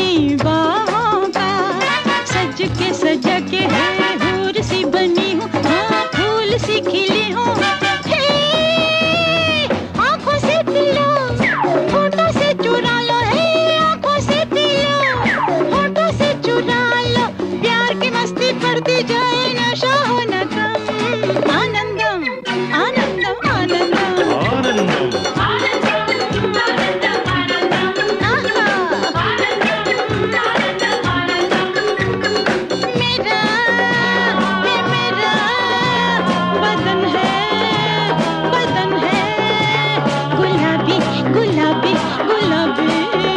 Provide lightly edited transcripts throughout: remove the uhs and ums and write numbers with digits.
अपनी बाहों का, सज के है हूर सी बनी हूँ, हाँ फूल सी खिली हूँ। आंखों से पी लो, होठों से चुरा लो, आंखों से पी लो, होठों से चुरा लो, प्यार की मस्ती बढ़ती जाए, नशा हो न कम। आनंदम आनंदम आनंदम आनंदम गुलाबी गुलाबी।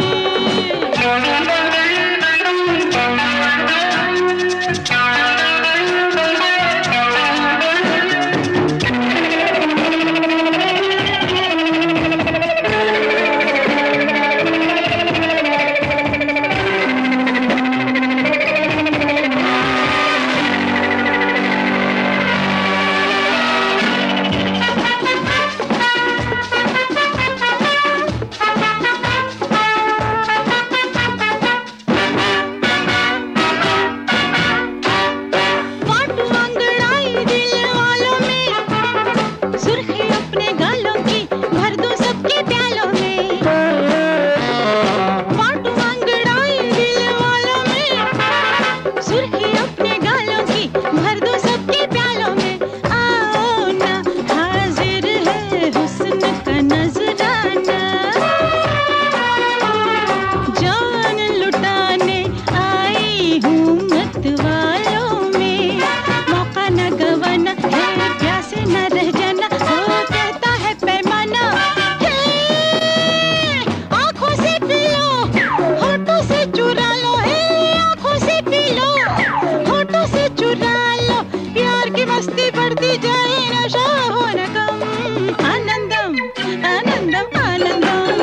मस्ती बढ़ती जाए, नशा हो न कम। आनंदम आनंदम आनंदम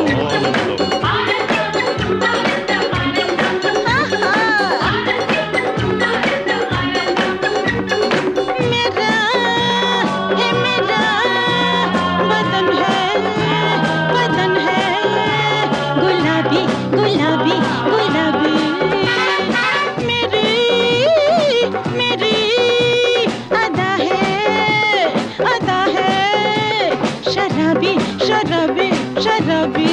मेरा है, मेरा बदन है गुलाबी गुलाबी गुलाबी। मेरी अदा है शराबी शराबी शराबी।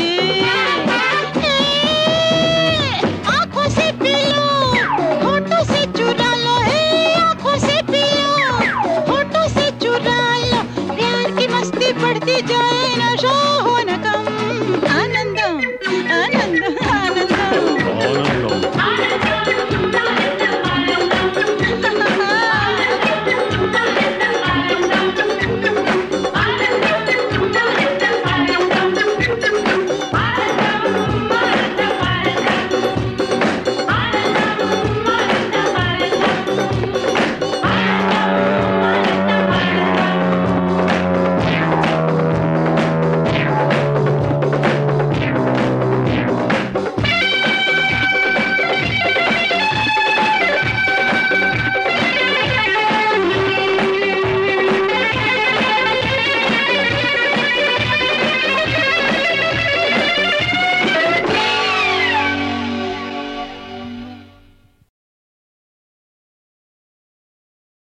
आंखों से पी लो, होठों से चुरा लो, आंखों से पी लो, होठों से चुरा लो, प्यार की मस्ती बढ़ती जाए, नशा